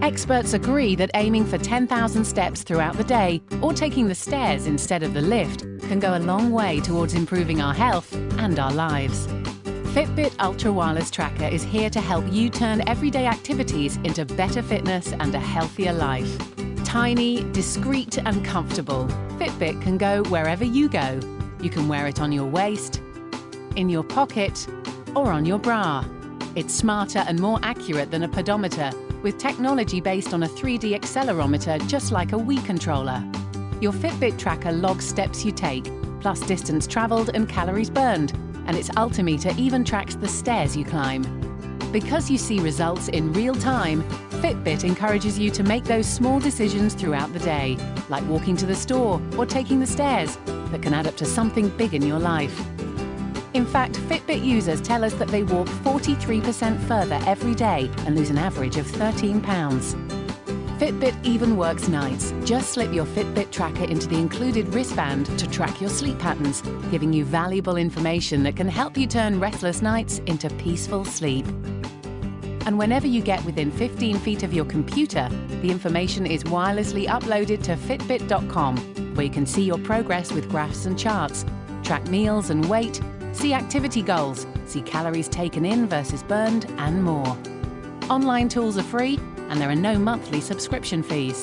Experts agree that aiming for 10,000 steps throughout the day or taking the stairs instead of the lift can go a long way towards improving our health and our lives. Fitbit Ultra Wireless Tracker is here to help you turn everyday activities into better fitness and a healthier life. Tiny, discreet and comfortable, Fitbit can go wherever you go. You can wear it on your waist, in your pocket or on your bra. It's smarter and more accurate than a pedometer, with technology based on a 3D accelerometer just like a Wii controller. Your Fitbit tracker logs steps you take, plus distance travelled and calories burned, and its altimeter even tracks the stairs you climb. Because you see results in real time, Fitbit encourages you to make those small decisions throughout the day, like walking to the store or taking the stairs, that can add up to something big in your life. In fact, Fitbit users tell us that they walk 43% further every day and lose an average of 13 pounds. Fitbit even works nights. Just slip your Fitbit tracker into the included wristband to track your sleep patterns, giving you valuable information that can help you turn restless nights into peaceful sleep. And whenever you get within 15 feet of your computer, the information is wirelessly uploaded to Fitbit.com, where you can see your progress with graphs and charts, track meals and weight, see activity goals, see calories taken in versus burned, and more. Online tools are free, and there are no monthly subscription fees.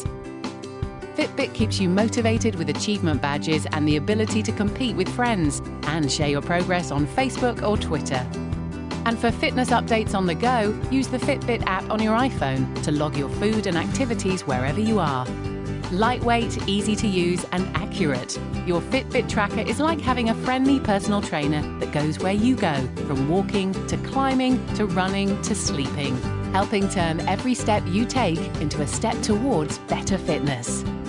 Fitbit keeps you motivated with achievement badges and the ability to compete with friends and share your progress on Facebook or Twitter. And for fitness updates on the go, use the Fitbit app on your iPhone to log your food and activities wherever you are. Lightweight, easy to use and accurate, your Fitbit tracker is like having a friendly personal trainer that goes where you go, from walking to climbing to running to sleeping, helping turn every step you take into a step towards better fitness.